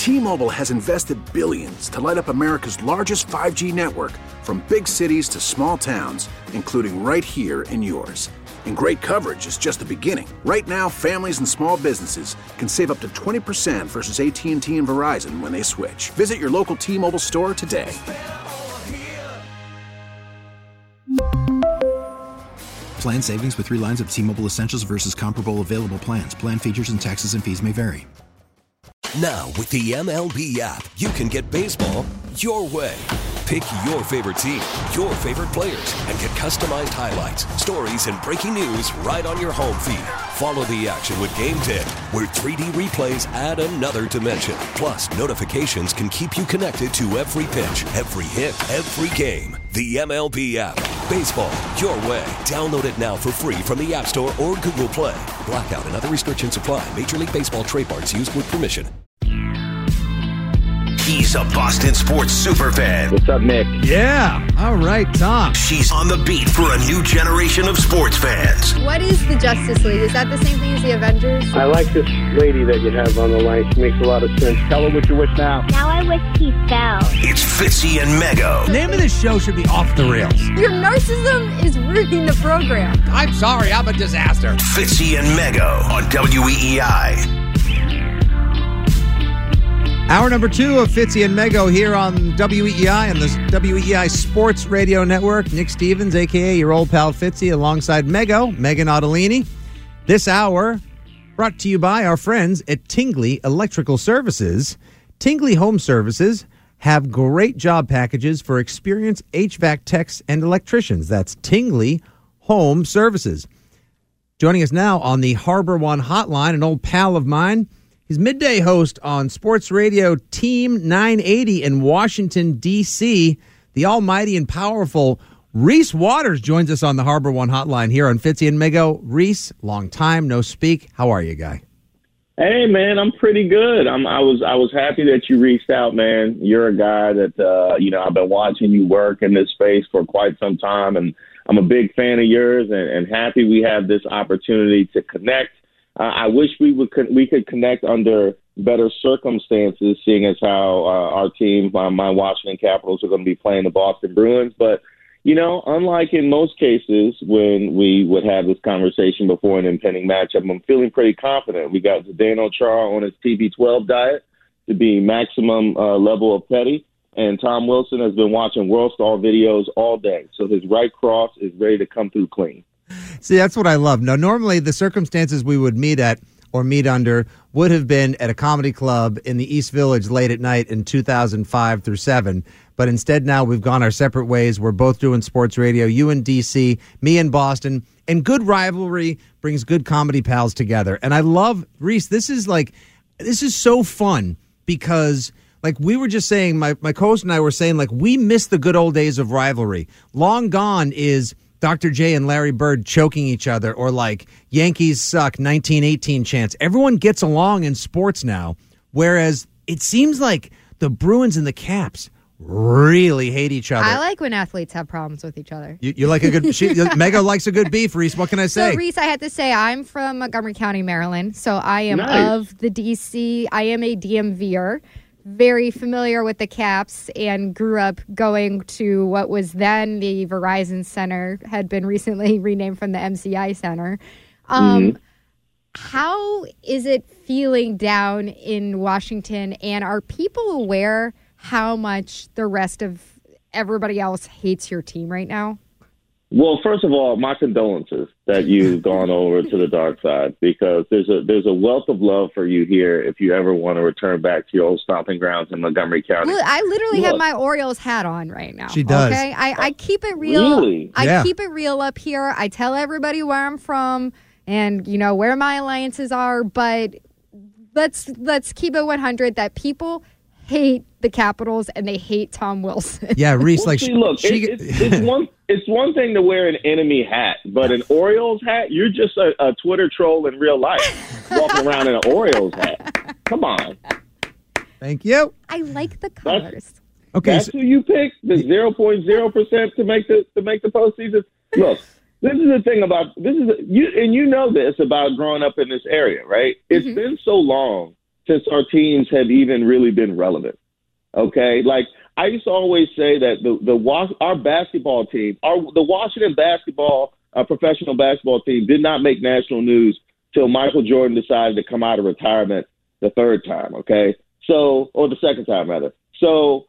T-Mobile has invested billions to light up America's largest 5G network, from big cities to small towns, including right here in yours. And great coverage is just the beginning. Right now, families and small businesses can save up to 20% versus AT&T and Verizon when they switch. Visit your local T-Mobile store today. Plan savings with 3 lines of T-Mobile Essentials versus comparable available plans. Plan features and taxes and fees may vary. Now, with the MLB app, you can get baseball your way. Pick your favorite team, your favorite players, and get customized highlights, stories, and breaking news right on your home feed. Follow the action with Game Day, where 3D replays add another dimension. Plus, notifications can keep you connected to every pitch, every hit, every game. The MLB app. Baseball your way. Download it now for free from the App Store or Google Play. Blackout and other restrictions apply. Major League Baseball trademarks used with permission. He's a Boston sports superfan. What's up, Nick? Yeah. All right, Tom. She's on the beat for a new generation of sports fans. What is the Justice League? Is that the same thing as the Avengers? I like this lady that you have on the line. She makes a lot of sense. Tell her what you wish now. Now I wish he fell. It's Fitzy and Mego. The name of this show should be Off the Rails. Your narcissism is ruining the program. I'm sorry, I'm a disaster. Fitzy and Mego on WEEI. Hour number 2 of Fitzy and Mego here on WEEI and the WEEI Sports Radio Network. Nick Stevens, a.k.a. your old pal Fitzy, alongside Mego, Megan Ottolini. This hour brought to you by our friends at Tingley Electrical Services. Tingley Home Services have great job packages for experienced HVAC techs and electricians. That's Tingley Home Services. Joining us now on the Harbor One hotline, an old pal of mine. He's midday host on Sports Radio Team 980 in Washington, D.C. The almighty and powerful Reese Waters joins us on the Harbor One hotline here on Fitzy and Mego. Reese, long time no speak. How are you, guy? Hey, man, I'm pretty good. I was happy that you reached out, man. You're a guy that, I've been watching you work in this space for quite some time, and I'm a big fan of yours and happy we have this opportunity to connect. I wish we could connect under better circumstances, seeing as how our team, my Washington Capitals, are going to be playing the Boston Bruins. But, unlike in most cases when we would have this conversation before an impending matchup, I'm feeling pretty confident. We got Zdeno Chara on his TB12 diet to be maximum level of petty, and Tom Wilson has been watching World Star videos all day. So his right cross is ready to come through clean. See, that's what I love. Now, normally the circumstances we would meet at or meet under would have been at a comedy club in the East Village late at night in 2005 through 7. But instead now we've gone our separate ways. We're both doing sports radio, you in D.C., me in Boston. And good rivalry brings good comedy pals together. And I love, Reese, this is so fun because, like we were just saying, my co-host and I were saying, like, we miss the good old days of rivalry. Long gone is Dr. J and Larry Bird choking each other, or like Yankees suck 1918 chants. Everyone gets along in sports now, whereas it seems like the Bruins and the Caps really hate each other. I like when athletes have problems with each other. You like a good Mego likes a good beef, Reese. What can I say? So, Reese, I had to say I'm from Montgomery County, Maryland, so I am of the DC. I am a DMVer. Very familiar with the Caps and grew up going to what was then the Verizon Center, had been recently renamed from the MCI Center. How is it feeling down in Washington, and are people aware how much the rest of everybody else hates your team right now? Well, first of all, my condolences that you've gone over to the dark side, because there's a wealth of love for you here if you ever want to return back to your old stomping grounds in Montgomery County. Well, I literally have my Orioles hat on right now. She does. Okay? I keep it real. Really? I keep it real up here. I tell everybody where I'm from and, where my alliances are, but let's keep it 100 that people hate the Capitals and they hate Tom Wilson. Yeah, Reese, look, it's one thing to wear an enemy hat, but an Orioles hat, you're just a Twitter troll in real life, walking around in an Orioles hat. Come on. Thank you. I like the colors. That's who you picked, the 0.0% to make the postseason. Look, this is the thing about you know this about growing up in this area, right? It's been so long since our teams have even really been relevant. Okay, like I used to always say that our basketball team, the Washington professional basketball team, did not make national news till Michael Jordan decided to come out of retirement the third time. Okay, or the second time rather. So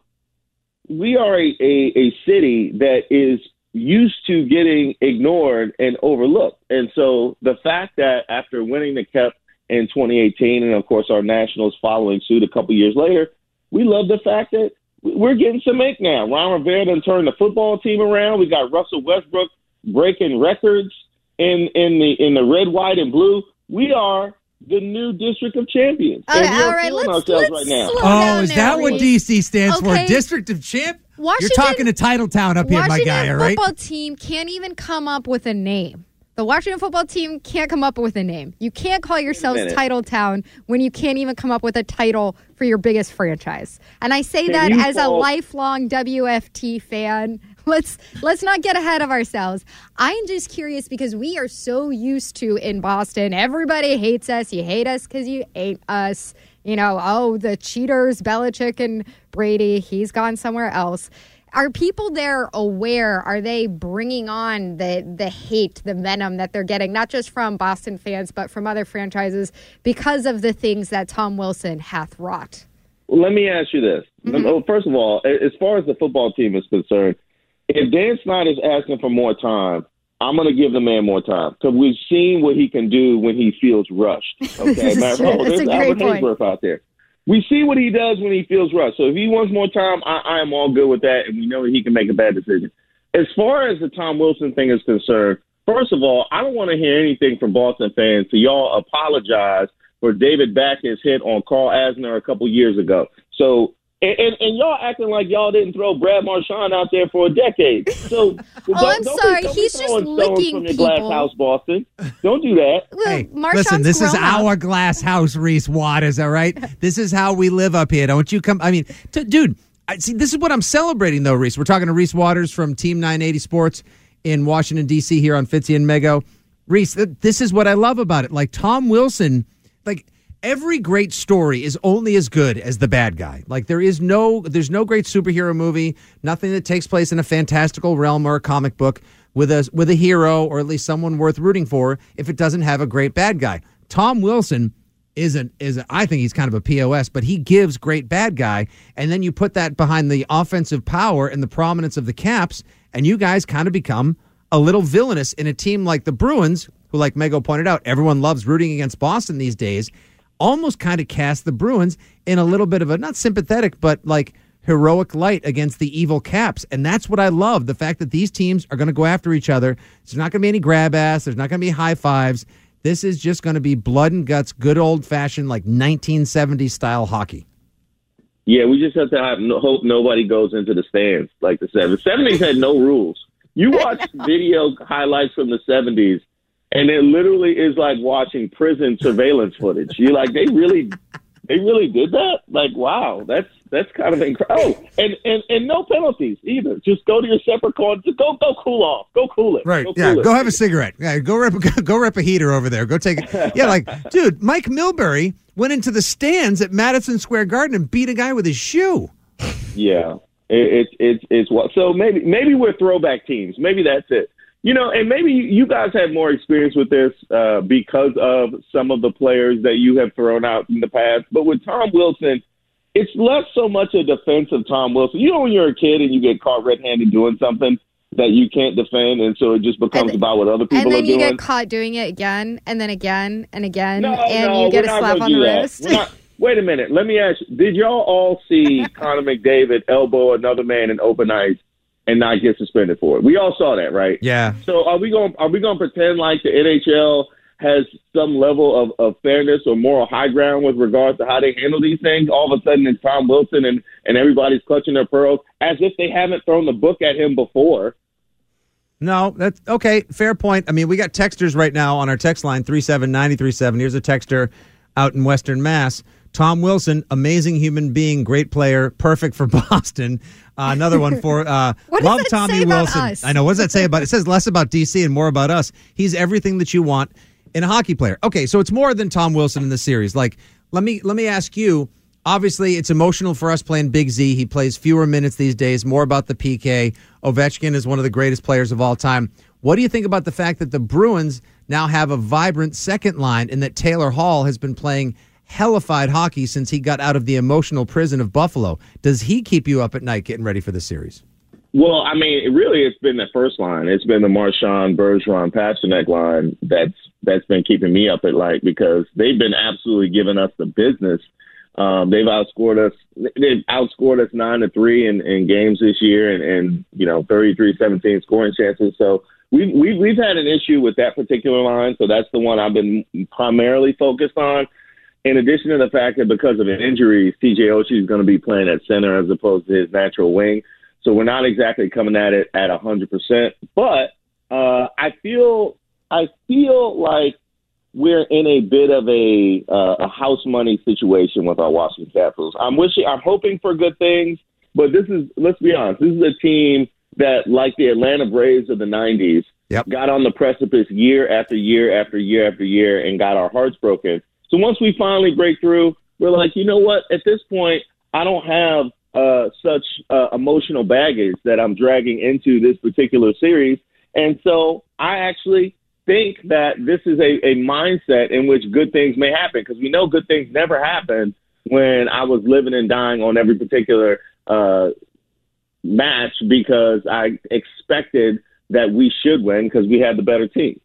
we are a city that is used to getting ignored and overlooked. And so the fact that after winning the Cup in 2018, and of course our Nationals following suit a couple years later, we love the fact that we're getting some ink now. Ron Rivera done turned the football team around. We got Russell Westbrook breaking records in the red, white, and blue. We are the new District of Champions. All right, let's right now. Oh, is that what DC stands for? District of Champ? You're talking to Titletown up here, my guy, all right? Washington football team can't even come up with a name. The Washington football team can't come up with a name. You can't call yourselves Titletown when you can't even come up with a title for your biggest franchise. And I say that as a lifelong WFT fan. Let's not get ahead of ourselves. I'm just curious because we are so used to in Boston, everybody hates us. You hate us because you ate us. The cheaters, Belichick and Brady, he's gone somewhere else. Are people there aware? Are they bringing on the hate, the venom that they're getting, not just from Boston fans, but from other franchises because of the things that Tom Wilson hath wrought? Well, let me ask you this. First of all, as far as the football team is concerned, if Dan Snyder is asking for more time, I'm going to give the man more time because we've seen what he can do when he feels rushed. Okay, there's Albert Haysworth out there. We see what he does when he feels rushed. So if he wants more time, I am all good with that, and we know that he can make a bad decision. As far as the Tom Wilson thing is concerned, first of all, I don't want to hear anything from Boston fans to y'all apologize for David Backus' hit on Carl Asner a couple years ago. So, and y'all acting like y'all didn't throw Brad Marchand out there for a decade. So, I'm sorry, he's just licking from your people. glass house, Boston. Don't do that. Well, hey, Marchand's listen, this is grown up. our glass house, Reese Waters, all right? This is how we live up here. Don't you come... I mean, dude, see, this is what I'm celebrating, though, Reese. We're talking to Reese Waters from Team 980 Sports in Washington, D.C. here on Fitzy and Mego. Reese, this is what I love about it. Like, Tom Wilson, every great story is only as good as the bad guy. Like there's no great superhero movie, nothing that takes place in a fantastical realm or a comic book with a hero or at least someone worth rooting for if it doesn't have a great bad guy. Tom Wilson I think he's kind of a POS, but he gives great bad guy, and then you put that behind the offensive power and the prominence of the Caps, and you guys kind of become a little villainous in a team like the Bruins, who, like Mego pointed out, everyone loves rooting against Boston these days. Almost kind of cast the Bruins in a little bit of a, not sympathetic, but like heroic light against the evil Caps. And that's what I love, the fact that these teams are going to go after each other. There's not going to be any grab ass. There's not going to be high fives. This is just going to be blood and guts, good old-fashioned, like 1970s style hockey. Yeah, we just have to hope nobody goes into the stands like the 70s. The 70s had no rules. You watch video highlights from the 70s, and it literally is like watching prison surveillance footage. You're like, they really did that? Like, wow, that's kind of incredible. Oh, and no penalties either. Just go to your separate car. Just go cool off. Go cool it. Right. Go have a cigarette. Yeah, go rep a heater over there. Go take it. Yeah, like, dude, Mike Milbury went into the stands at Madison Square Garden and beat a guy with his shoe. Yeah. It's what. So maybe we're throwback teams. Maybe that's it. You know, and maybe you guys have more experience with this because of some of the players that you have thrown out in the past. But with Tom Wilson, it's less so much a defense of Tom Wilson. You know, when you're a kid and you get caught red-handed doing something that you can't defend, and so it just becomes about what other people are doing. And then you get caught doing it again, and then again, and again, and you get a slap on the wrist. Wait a minute. Let me ask you, did y'all all see Connor McDavid elbow another man in open ice and not get suspended for it? We all saw that, right? Yeah. So are we going to pretend like the NHL has some level of fairness or moral high ground with regards to how they handle these things? All of a sudden it's Tom Wilson and everybody's clutching their pearls as if they haven't thrown the book at him before. No, that's okay. Fair point. I mean, we got texters right now on our text line, 37937. Here's a texter out in Western Mass. Tom Wilson, amazing human being, great player, perfect for Boston. Another one for love Tommy Wilson. Us? I know. What does that say about it? It says less about DC and more about us. He's everything that you want in a hockey player. Okay, so it's more than Tom Wilson in the series. Like, let me ask you. Obviously, it's emotional for us playing Big Z. He plays fewer minutes these days, more about the PK. Ovechkin is one of the greatest players of all time. What do you think about the fact that the Bruins now have a vibrant second line and that Taylor Hall has been playing hellified hockey since he got out of the emotional prison of Buffalo? Does he keep you up at night getting ready for the series? Well, I mean, really, it's been the first line. It's been the Marchand, Bergeron, Pasternak line that's been keeping me up at night because they've been absolutely giving us the business. They've outscored us 9-3 in games this year, and 33-17 scoring chances. So we've had an issue with that particular line. So that's the one I've been primarily focused on. In addition to the fact that because of an injury, TJ Oshie is going to be playing at center as opposed to his natural wing. So we're not exactly coming at it at 100%. But I feel like we're in a bit of a house money situation with our Washington Capitals. I'm hoping for good things, but let's be honest, this is a team that, like the Atlanta Braves of the 90s, got on the precipice year after year after year after year and got our hearts broken. So once we finally break through, we're like, you know what? At this point, I don't have such emotional baggage that I'm dragging into this particular series. And so I actually think that this is a mindset in which good things may happen, because we know good things never happen when I was living and dying on every particular match because I expected that we should win because we had the better team.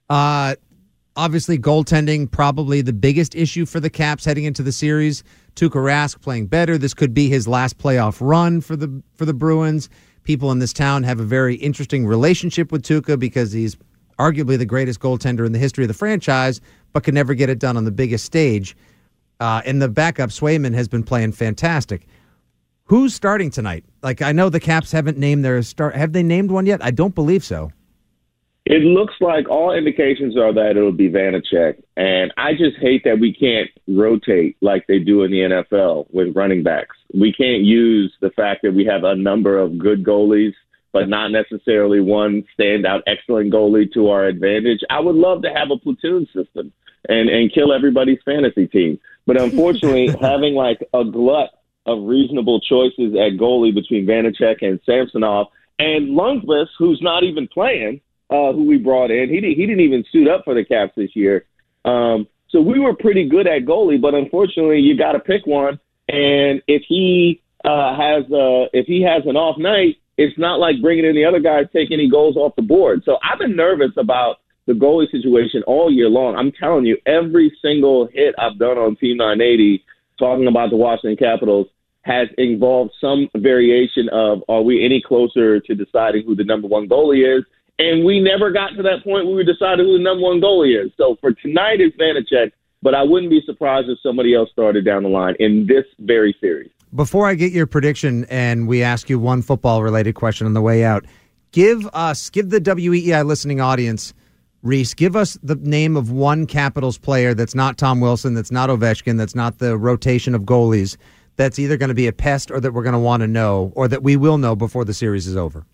Obviously, goaltending probably the biggest issue for the Caps heading into the series. Tuukka Rask playing better. This could be his last playoff run for the Bruins. People in this town have a very interesting relationship with Tuukka because he's arguably the greatest goaltender in the history of the franchise, but could never get it done on the biggest stage. And the backup, Swayman, has been playing fantastic. Who's starting tonight? Like, I know the Caps haven't named their start. Have they named one yet? I don't believe so. It looks like all indications are that it'll be Vanacek. And I just hate that we can't rotate like they do in the NFL with running backs. We can't use the fact that we have a number of good goalies, but not necessarily one standout excellent goalie to our advantage. I would love to have a platoon system and kill everybody's fantasy team. But unfortunately, having like a glut of reasonable choices at goalie between Vanacek and Samsonov and Lundqvist, who's not even playing, who we brought in. He didn't even suit up for the Caps this year. So we were pretty good at goalie, but unfortunately you got to pick one. And if he has an off night, it's not like bringing in the other guys take any goals off the board. So I've been nervous about the goalie situation all year long. I'm telling you, every single hit I've done on Team 980 talking about the Washington Capitals has involved some variation of, are we any closer to deciding who the number one goalie is? And we never got to that point where we decided who the number one goalie is. So for tonight, it's Vanacek, but I wouldn't be surprised if somebody else started down the line in this very series. Before I get your prediction and we ask you one football-related question on the way out, give the WEEI listening audience, Reese, give us the name of one Capitals player that's not Tom Wilson, that's not Ovechkin, that's not the rotation of goalies, that's either going to be a pest or that we're going to want to know or that we will know before the series is over.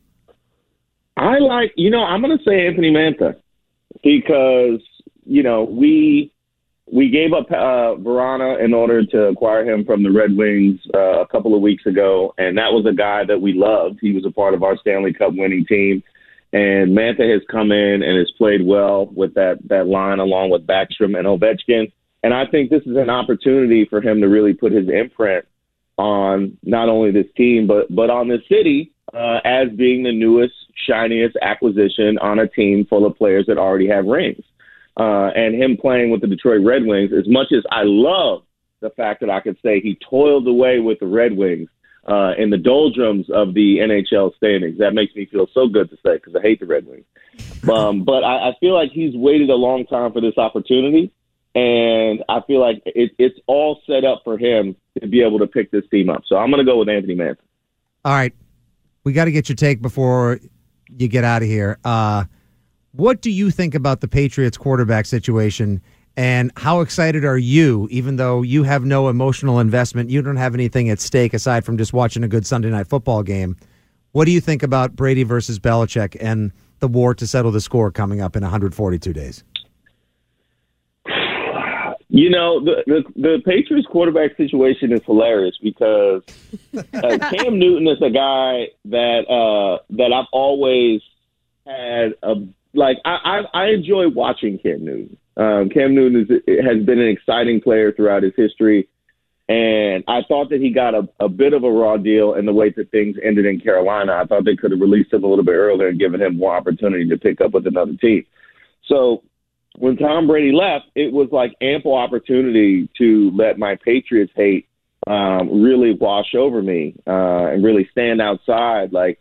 I'm going to say Anthony Mantha because, we gave up Verana in order to acquire him from the Red Wings a couple of weeks ago, and that was a guy that we loved. He was a part of our Stanley Cup winning team, and Mantha has come in and has played well with that line along with Backstrom and Ovechkin, and I think this is an opportunity for him to really put his imprint on not only this team but on this city as being the newest, shiniest acquisition on a team full of players that already have rings. And him playing with the Detroit Red Wings, as much as I love the fact that I could say he toiled away with the Red Wings in the doldrums of the NHL standings, that makes me feel so good to say because I hate the Red Wings. But I feel like he's waited a long time for this opportunity, and I feel like it's all set up for him to be able to pick this team up. So I'm going to go with Anthony Mantha. All right. We got to get your take before you get out of here. What do you think about the Patriots quarterback situation, and how excited are you, even though you have no emotional investment, you don't have anything at stake aside from just watching a good Sunday night football game? What do you think about Brady versus Belichick and the war to settle the score coming up in 142 days? The Patriots quarterback situation is hilarious because Cam Newton is a guy that I've always had I enjoy watching Cam Newton. Cam Newton has been an exciting player throughout his history, and I thought that he got a bit of a raw deal in the way that things ended in Carolina. I thought they could have released him a little bit earlier and given him more opportunity to pick up with another team. So when Tom Brady left, it was like ample opportunity to let my Patriots hate really wash over me and really stand outside like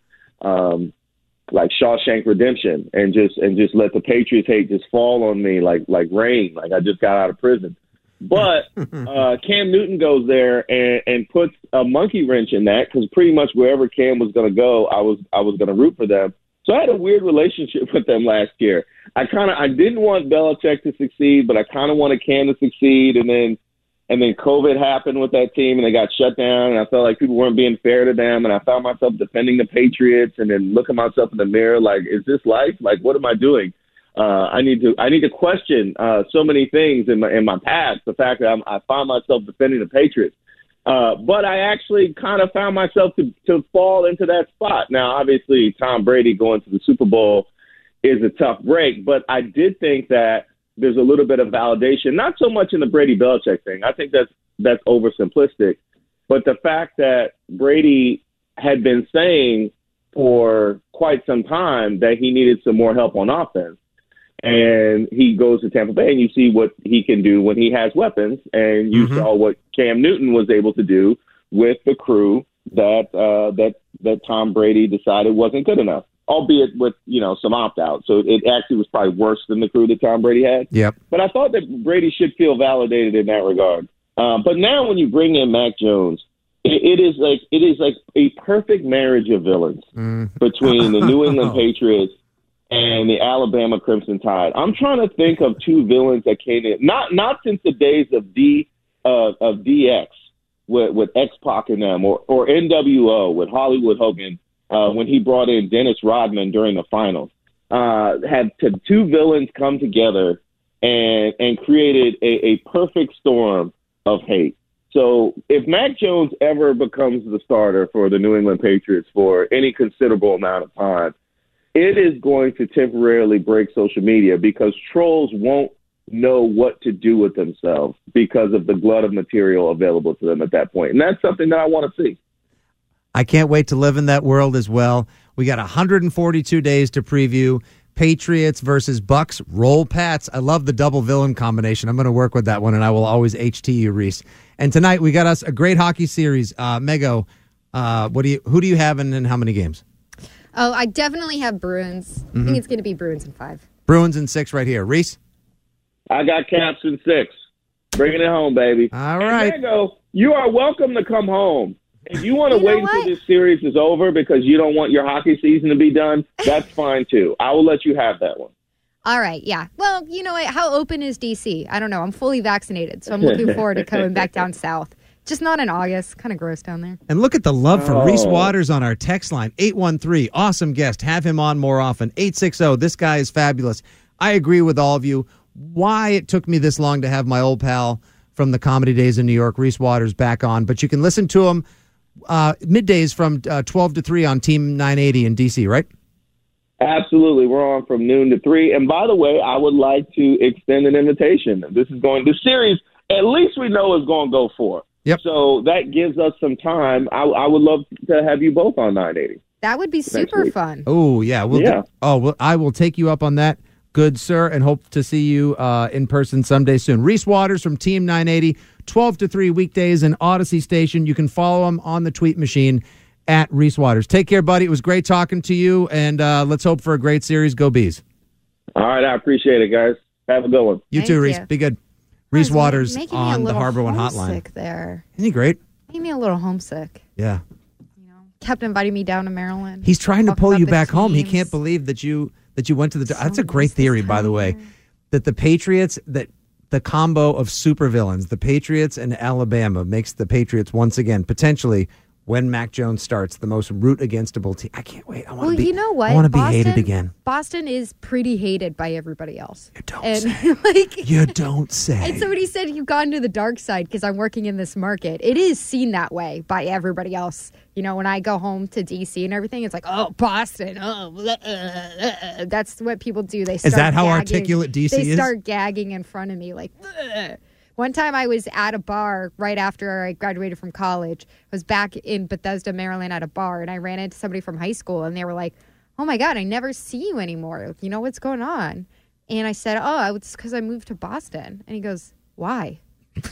Shawshank Redemption and just let the Patriots hate just fall on me like rain, like I just got out of prison. But Cam Newton goes there and puts a monkey wrench in that because pretty much wherever Cam was going to go, I was going to root for them. So I had a weird relationship with them last year. I didn't want Belichick to succeed, but I kind of wanted Cam to succeed. And then COVID happened with that team, and they got shut down. And I felt like people weren't being fair to them. And I found myself defending the Patriots, and then looking myself in the mirror, like, is this life? Like, what am I doing? I need to question so many things in my past. The fact that I find myself defending the Patriots. But I actually kind of found myself to fall into that spot. Now, obviously, Tom Brady going to the Super Bowl is a tough break, but I did think that there's a little bit of validation, not so much in the Brady-Belichick thing. I think that's oversimplistic. But the fact that Brady had been saying for quite some time that he needed some more help on offense, and he goes to Tampa Bay, and you see what he can do when he has weapons, and you saw what Cam Newton was able to do with the crew that Tom Brady decided wasn't good enough, albeit with some opt-out. So it actually was probably worse than the crew that Tom Brady had. Yep. But I thought that Brady should feel validated in that regard. But now when you bring in Mac Jones, it is like a perfect marriage of villains between the New England Patriots and the Alabama Crimson Tide. I'm trying to think of two villains that came in, not since the days of DX with X-Pac and them, or NWO with Hollywood Hogan when he brought in Dennis Rodman during the finals. Had two villains come together and created a perfect storm of hate. So if Mac Jones ever becomes the starter for the New England Patriots for any considerable amount of time, it is going to temporarily break social media because trolls won't know what to do with themselves because of the glut of material available to them at that point. And that's something that I want to see. I can't wait to live in that world as well. We got 142 days to preview Patriots versus Bucks. Roll Pats. I love the double villain combination. I'm going to work with that one, and I will always HT you, Reese. And tonight we got us a great hockey series. Mego, who do you have and how many games? Oh, I definitely have Bruins. I think it's going to be Bruins in 5. Bruins in 6 right here. Reese? I got Caps in 6. Bringing it home, baby. All right. And Mego, you are welcome to come home. If you want to wait until this series is over because you don't want your hockey season to be done, that's fine too. I will let you have that one. All right, yeah. Well, you know what? How open is D.C.? I don't know. I'm fully vaccinated, so I'm looking forward to coming back down south. Just not in August. Kind of gross down there. And look at the love for Reese Waters on our text line. 813, awesome guest. Have him on more often. 860, this guy is fabulous. I agree with all of you. Why it took me this long to have my old pal from the comedy days in New York, Reese Waters, back on. But you can listen to him middays from 12 to 3 on Team 980 in D.C., right? Absolutely. We're on from noon to 3. And by the way, I would like to extend an invitation. This series, at least we know is going to go 4. Yep. So that gives us some time. I would love to have you both on 980. That would be super fun. Oh, yeah. I will take you up on that, good sir, and hope to see you in person someday soon. Reese Waters from Team 980, 12 to 3 weekdays in Odyssey Station. You can follow him on the tweet machine at Reese Waters. Take care, buddy. It was great talking to you, and let's hope for a great series. Go Bees. All right. I appreciate it, guys. Have a good one. You too, Reese. Be good. Reese Waters on the Harbor One hotline. There. Isn't he great? Made me a little homesick. Yeah. Kept inviting me down to Maryland. He's trying to pull you back home. He can't believe that you went to the. That's a great theory, by the way. That the Patriots, that the combo of supervillains, the Patriots and Alabama, makes the Patriots once again potentially when Mac Jones starts, the most root-againstable team. I can't wait. You know what? I want to be hated again. Boston is pretty hated by everybody else. You don't say. You don't say. And somebody said you've gone to the dark side because I'm working in this market. It is seen that way by everybody else. You know, when I go home to D.C. and everything, it's like, oh, Boston. Oh, that's what people do. They start Is that how gagging. articulate D.C. is? They start gagging in front of me like, ugh. One time I was at a bar right after I graduated from college. I was back in Bethesda, Maryland at a bar, and I ran into somebody from high school, and they were like, oh, my God, I never see you anymore. You know, what's going on? And I said, oh, it's because I moved to Boston. And he goes, why?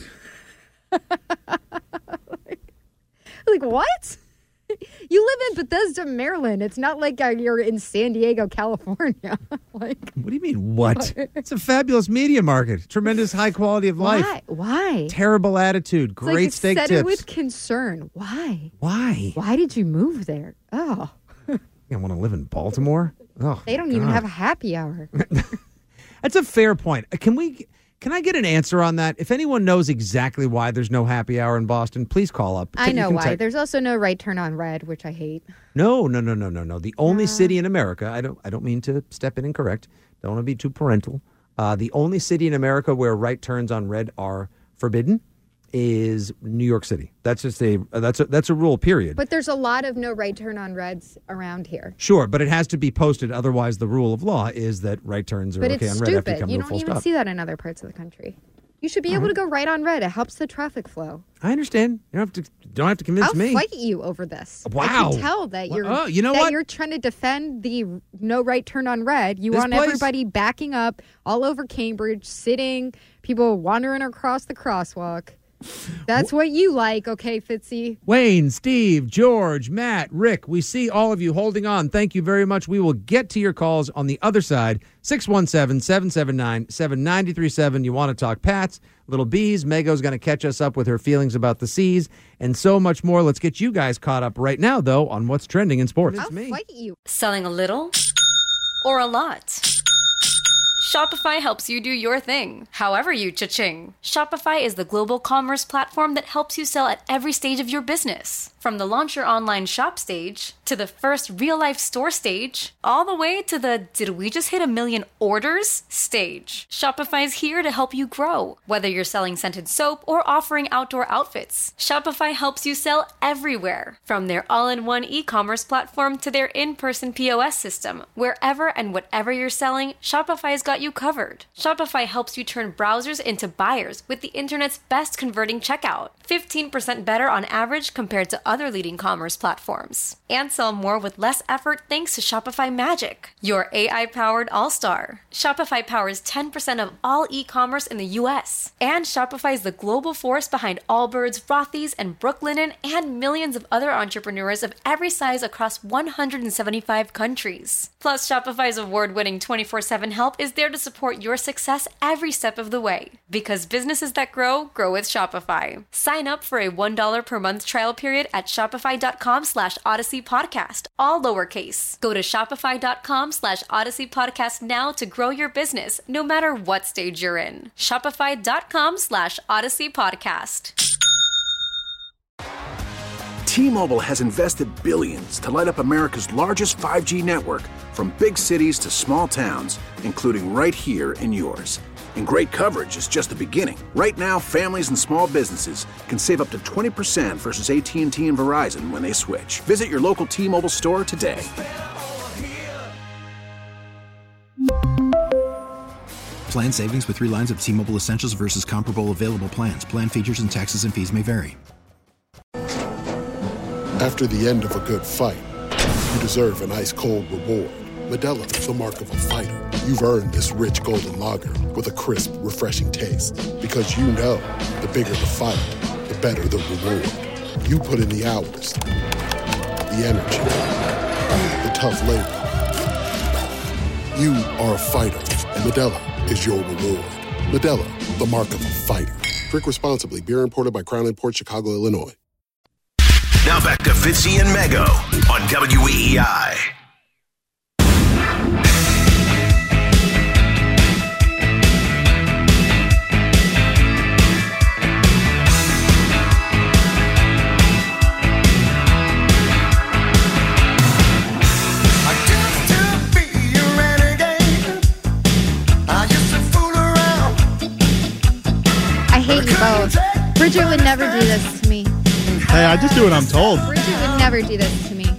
like, what? You live in Bethesda, Maryland. It's not like you're in San Diego, California. What do you mean, what? It's a fabulous media market. Tremendous high quality of life. Why? Terrible attitude. Great steak tips. Said it with concern. Why? Why did you move there? Oh. I want to live in Baltimore? Oh, they don't even have a happy hour. That's a fair point. Can I get an answer on that? If anyone knows exactly why there's no happy hour in Boston, please call up. I know why. There's also no right turn on red, which I hate. No. The only city in America, I don't mean to step in and correct. Don't want to be too parental. The only city in America where right turns on red are forbidden is New York City. That's just that's a rule, period. But there's a lot of no right turn on reds around here. Sure, but it has to be posted. Otherwise, the rule of law is that right turns are okay on red after you come to a full stop. You don't even see that in other parts of the country. You should be able to go right on red. It helps the traffic flow. I understand. You don't have to convince me. I'll fight you over this. Wow. I can tell that you're trying to defend the no right turn on red. You want everybody backing up all over Cambridge, sitting, people wandering across the crosswalk. That's what you like, okay, Fitzy? Wayne, Steve, George, Matt, Rick, we see all of you holding on. Thank you very much. We will get to your calls on the other side. 617-779-7937. You want to talk Pats, Little Bees. Mego's going to catch us up with her feelings about the C's and so much more. Let's get you guys caught up right now, though, on what's trending in sports. I'll fight you. Selling a little or a lot? Shopify helps you do your thing, however you cha-ching. Shopify is the global commerce platform that helps you sell at every stage of your business. From the launch your online shop stage, to the first real-life store stage, all the way to the did we just hit 1 million orders stage. Shopify's here to help you grow. Whether you're selling scented soap or offering outdoor outfits, Shopify helps you sell everywhere. From their all-in-one e-commerce platform to their in-person POS system, wherever and whatever you're selling, Shopify's got you covered. Shopify helps you turn browsers into buyers with the internet's best converting checkout. 15% better on average compared to other leading commerce platforms. And sell more with less effort thanks to Shopify Magic, your AI-powered all-star. Shopify powers 10% of all e-commerce in the U.S. And Shopify is the global force behind Allbirds, Rothy's, and Brooklinen, and millions of other entrepreneurs of every size across 175 countries. Plus, Shopify's award-winning 24/7 help is there to support your success every step of the way. Because businesses that grow with Shopify. Sign up for a $1 per month trial period at shopify.com/Odyssey Podcast, all lowercase. Go to shopify.com/Odyssey Podcast now to grow your business, no matter what stage you're in. Shopify.com/Odyssey Podcast. T-Mobile has invested billions to light up America's largest 5G network, from big cities to small towns, including right here in yours. And great coverage is just the beginning. Right now, families and small businesses can save up to 20% versus AT&T and Verizon when they switch. Visit your local T-Mobile store today. Plan savings with 3 lines of T-Mobile Essentials versus comparable available plans. Plan features and taxes and fees may vary. After the end of a good fight, you deserve an ice-cold reward. Modelo is the mark of a fighter. You've earned this rich golden lager with a crisp, refreshing taste. Because you know, the bigger the fight, the better the reward. You put in the hours, the energy, the tough labor. You are a fighter, and Modelo is your reward. Modelo, the mark of a fighter. Drink responsibly. Beer imported by Crown Imports, Chicago, Illinois. Now back to Fitzy and Mego on WEEI. Bridget would never do this to me. Hey, I just do what I'm told. Bridget would never do this to me.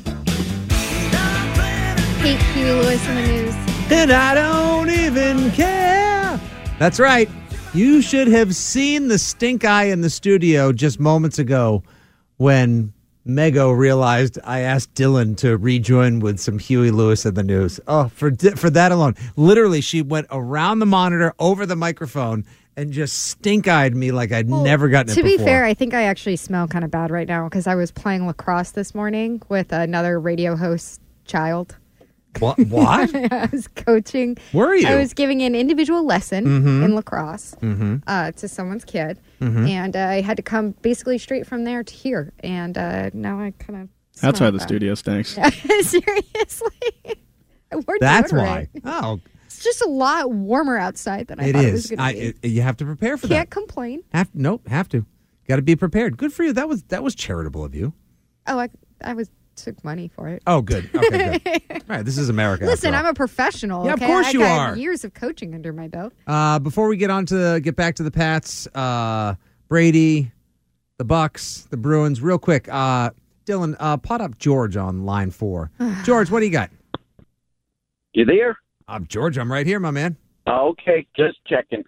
Hate Huey Lewis in the news. And I don't even care. That's right. You should have seen the stink eye in the studio just moments ago when Mego realized I asked Dylan to rejoin with some Huey Lewis in the news. Oh, for that alone. Literally, she went around the monitor, over the microphone, and just stink-eyed me like I'd never gotten it before. To be fair, I think I actually smell kind of bad right now because I was playing lacrosse this morning with another radio host child. What? I was coaching. Were you? I was giving an individual lesson in lacrosse to someone's kid, and I had to come basically straight from there to here, and now I kind of. That's why the studio stinks. Seriously, that's why. Oh, it's just a lot warmer outside than I thought it was going to be. You have to prepare for that. Can't complain. Have to. Got to be prepared. Good for you. That was charitable of you. Oh, I took money for it. Oh, good. Okay, good. All right, this is America. Listen, I'm a professional. Yeah, okay? of course you I are. got years of coaching under my belt. Before we get back to the Pats, Brady, the Bucks, the Bruins, real quick. Dylan, pot up George on line 4. George, what do you got? You there? George, I'm right here, my man. Okay, just checking.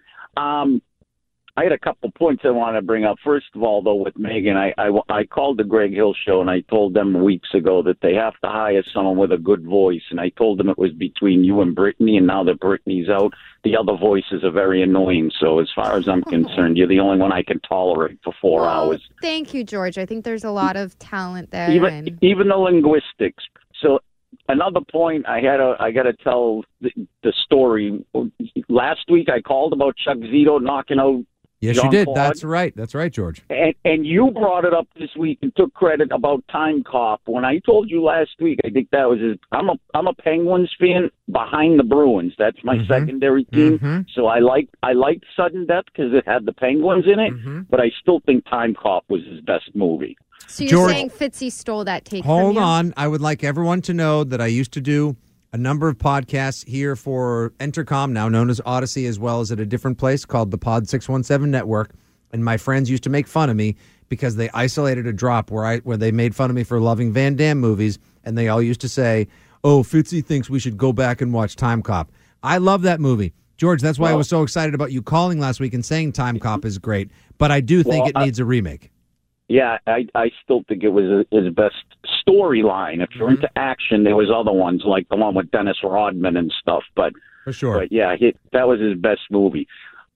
I had a couple points I want to bring up. First of all, though, with Megan, I called the Greg Hill Show, and I told them weeks ago that they have to hire someone with a good voice, and I told them it was between you and Brittany, and now that Brittany's out, the other voices are very annoying. So as far as I'm concerned, you're the only one I can tolerate for 4 hours. Thank you, George. I think there's a lot of talent there. Even the linguistics. So another point, I got to tell the story. Last week I called about Chuck Zito knocking out Yes, John you did. Claude. That's right. That's right, George. And you brought it up this week and took credit about Time Cop. When I told you last week, I think that was I'm a Penguins fan behind the Bruins. That's my secondary team. So I liked Sudden Death because it had the Penguins in it. But I still think Time Cop was his best movie. So you're saying Fitzy stole that take from you? Hold on. I would like everyone to know that I used to do a number of podcasts here for Entercom, now known as Odyssey, as well as at a different place called the Pod 617 Network. And my friends used to make fun of me because they isolated a drop where they made fun of me for loving Van Damme movies, and they all used to say, "Oh, Fitzy thinks we should go back and watch Time Cop." I love that movie. George, that's why I was so excited about you calling last week and saying Time Cop is great. But I do think it needs a remake. Yeah, I still think it was his best storyline. If you're into action, there was other ones like the one with Dennis Rodman and stuff. But for sure, but yeah, that was his best movie.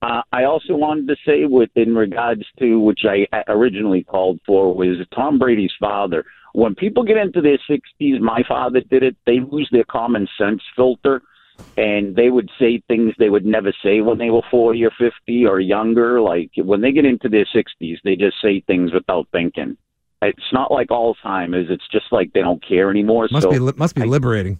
I also wanted to say, in regards to which I originally called for, was Tom Brady's father. When people get into their 60s, my father did it. They lose their common sense filter. And they would say things they would never say when they were 40 or 50 or younger. Like when they get into their 60s, they just say things without thinking. It's not like Alzheimer's. It's just like they don't care anymore. Must be liberating.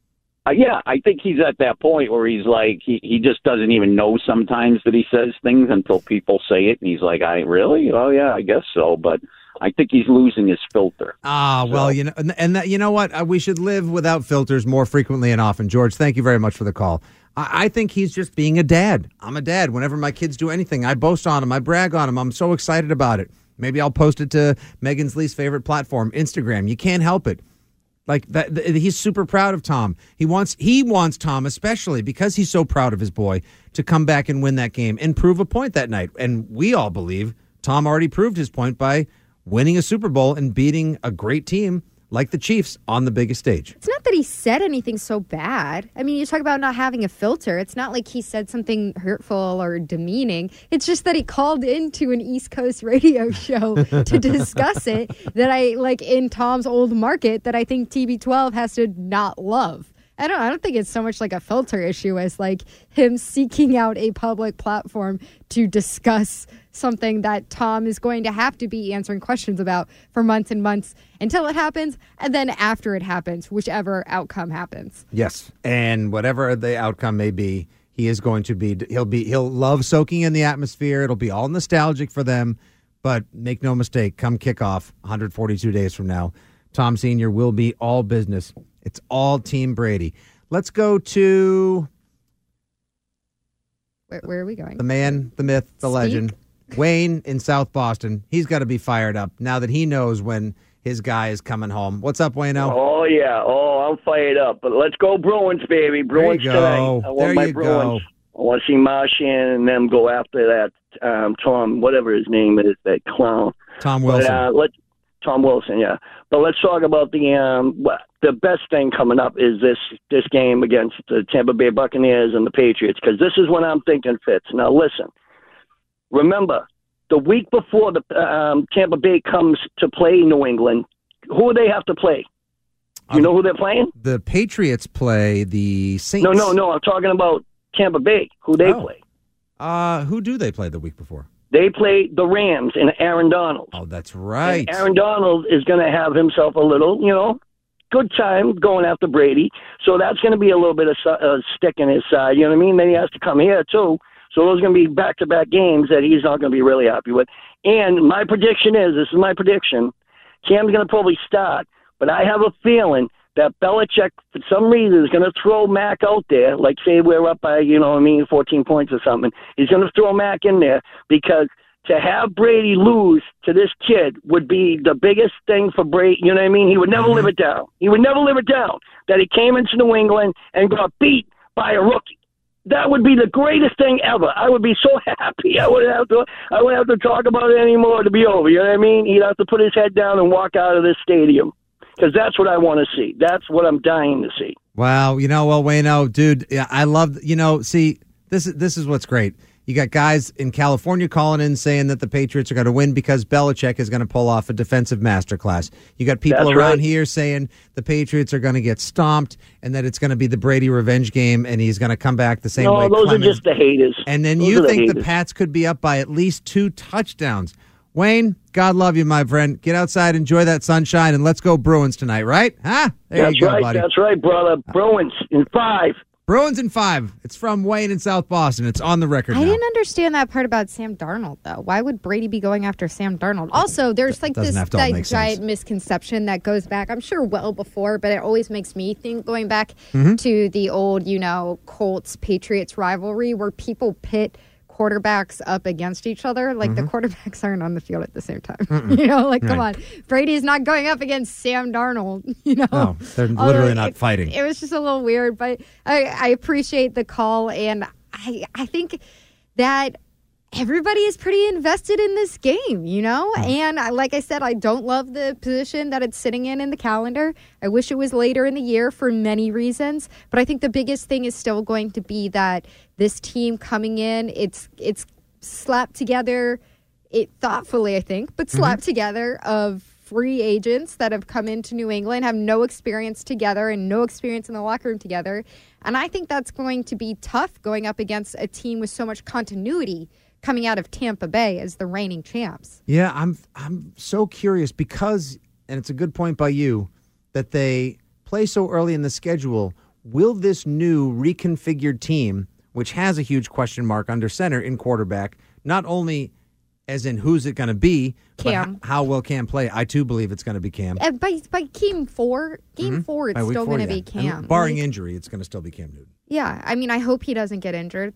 Yeah, I think he's at that point where he's like, he just doesn't even know sometimes that he says things until people say it. And he's like, really? Oh, yeah, I guess so. But I think he's losing his filter. Well, you know, and that, you know what? We should live without filters more frequently and often. George, thank you very much for the call. I think he's just being a dad. I'm a dad. Whenever my kids do anything, I boast on them. I brag on them. I'm so excited about it. Maybe I'll post it to Megan's least favorite platform, Instagram. You can't help it. Like that, he's super proud of Tom. He wants Tom, especially because he's so proud of his boy, to come back and win that game and prove a point that night. And we all believe Tom already proved his point by winning a Super Bowl and beating a great team like the Chiefs on the biggest stage. It's not that he said anything so bad. I mean, you talk about not having a filter. It's not like he said something hurtful or demeaning. It's just that he called into an East Coast radio show to discuss it that I like in Tom's old market that I think TB12 has to not love. I don't think it's so much like a filter issue as like him seeking out a public platform to discuss something that Tom is going to have to be answering questions about for months and months until it happens, and then after it happens, whichever outcome happens. Yes, and whatever the outcome may be, he is going to be. He'll love soaking in the atmosphere. It'll be all nostalgic for them, but make no mistake, come kickoff 142 days from now, Tom Sr. will be all business. It's all Team Brady. Let's go to where are we going? The man, the myth, the legend. Wayne in South Boston, he's got to be fired up now that he knows when his guy is coming home. What's up, Wayno? Oh, yeah. Oh, I'm fired up. But let's go Bruins, baby. Bruins tonight. I want my Bruins. I want to see Marchand and them go after that Tom, whatever his name is, that clown. Tom Wilson. But, Tom Wilson, yeah. But let's talk about the best thing coming up is this game against the Tampa Bay Buccaneers and the Patriots, because this is what I'm thinking, Fitz. Now, listen. Remember, the week before the Tampa Bay comes to play New England, who do they have to play? You know who they're playing? The Patriots play the Saints. No. I'm talking about Tampa Bay. Who they play? Who do they play the week before? They play the Rams and Aaron Donald. Oh, that's right. And Aaron Donald is going to have himself a little, good time going after Brady. So that's going to be a little bit of a stick in his side. You know what I mean? Then he has to come here, too. So those are going to be back-to-back games that he's not going to be really happy with. And my prediction is, this is my prediction, Cam's going to probably start, but I have a feeling that Belichick, for some reason, is going to throw Mac out there, like say we're up by, 14 points or something. He's going to throw Mac in there because to have Brady lose to this kid would be the biggest thing for Brady. You know what I mean? He would never live it down. He would never live it down that he came into New England and got beat by a rookie. That would be the greatest thing ever. I would be so happy. I wouldn't have to talk about it anymore to be over. You know what I mean? He'd have to put his head down and walk out of this stadium because that's what I want to see. That's what I'm dying to see. Wow. Wayno, dude, I love, see, this is what's great. You got guys in California calling in saying that the Patriots are going to win because Belichick is going to pull off a defensive masterclass. You got people around here saying the Patriots are going to get stomped and that it's going to be the Brady revenge game and he's going to come back the same way. No, those are just the haters. And then you think the Pats could be up by at least 2 touchdowns. Wayne, God love you, my friend. Get outside, enjoy that sunshine, and let's go Bruins tonight, right? Huh? There you go, buddy. That's right, brother. Bruins in 5. Bruins in 5. It's from Wayne in South Boston. It's on the record now. I didn't understand that part about Sam Darnold, though. Why would Brady be going after Sam Darnold? Also, there's this giant misconception that goes back, I'm sure well before, but it always makes me think, going back to the old, Colts-Patriots rivalry where people pit quarterbacks up against each other. Like, the quarterbacks aren't on the field at the same time. Come on. Brady's not going up against Sam Darnold, No, they're literally not fighting. It was just a little weird, but I appreciate the call, and I think that everybody is pretty invested in this game, And like I said, I don't love the position that it's sitting in the calendar. I wish it was later in the year for many reasons. But I think the biggest thing is still going to be that this team coming in, it's slapped together, thoughtfully, I think, but slapped together of free agents that have come into New England, have no experience together and no experience in the locker room together. And I think that's going to be tough going up against a team with so much continuity coming out of Tampa Bay as the reigning champs. Yeah, I'm so curious because, and it's a good point by you, that they play so early in the schedule. Will this new reconfigured team, which has a huge question mark under center in quarterback, not only as in who's it going to be, Cam. But how will Cam play? I, too, believe it's going to be Cam. By game 4, it's still going to be Cam. And barring injury, it's going to still be Cam Newton. Yeah, I mean, I hope he doesn't get injured.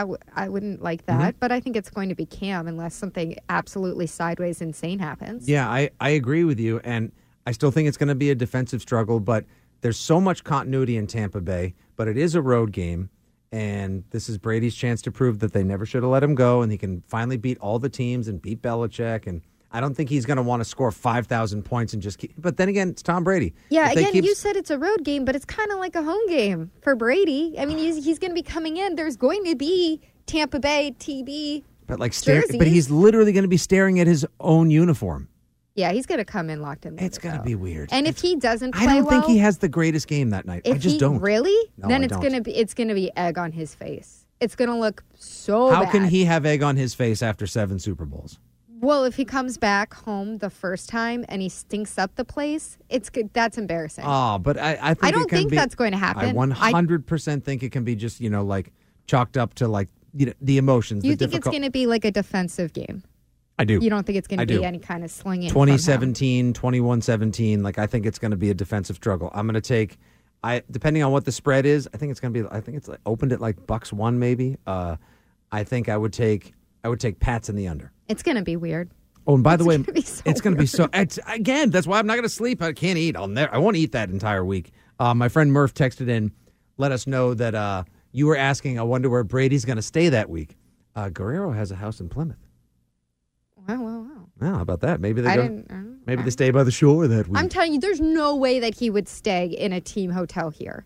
I wouldn't like that, but I think it's going to be Cam unless something absolutely sideways insane happens. Yeah, I agree with you, and I still think it's going to be a defensive struggle, but there's so much continuity in Tampa Bay, but it is a road game, and this is Brady's chance to prove that they never should have let him go, and he can finally beat all the teams and beat Belichick, and I don't think he's going to want to score 5,000 points and just keep. But then again, it's Tom Brady. Yeah, you said it's a road game, but it's kind of like a home game for Brady. I mean, he's going to be coming in. There's going to be Tampa Bay TB. But but he's literally going to be staring at his own uniform. Yeah, he's going to come in locked in. It's going to be weird. And if he doesn't play I don't think he has the greatest game that night. I just don't. Really? No, then it's going to be egg on his face. It's going to look so How bad. can he have egg on his face after 7 Super Bowls? Well, if he comes back home the first time and he stinks up the place, it's good. That's embarrassing. Oh, but I don't think that's going to happen. I 100% think it can be just, chalked up to the emotions. You think it's going to be like a defensive game? I do. You don't think it's going to be any kind of slinging? 2017, 21-17. I think it's going to be a defensive struggle. I'm going to take, depending on what the spread is, I think it's going to be, opened at Bucks 1 maybe. I think I would take I would take Pats in the under. It's going to be weird. Oh, and by the way, it's going to be so again, that's why I'm not going to sleep. I can't eat. I won't eat that entire week. My friend Murph texted in, let us know that you were asking, I wonder where Brady's going to stay that week. Guerrero has a house in Plymouth. Wow. Well, how about that? Maybe they they stay by the shore that week. I'm telling you, there's no way that he would stay in a team hotel here.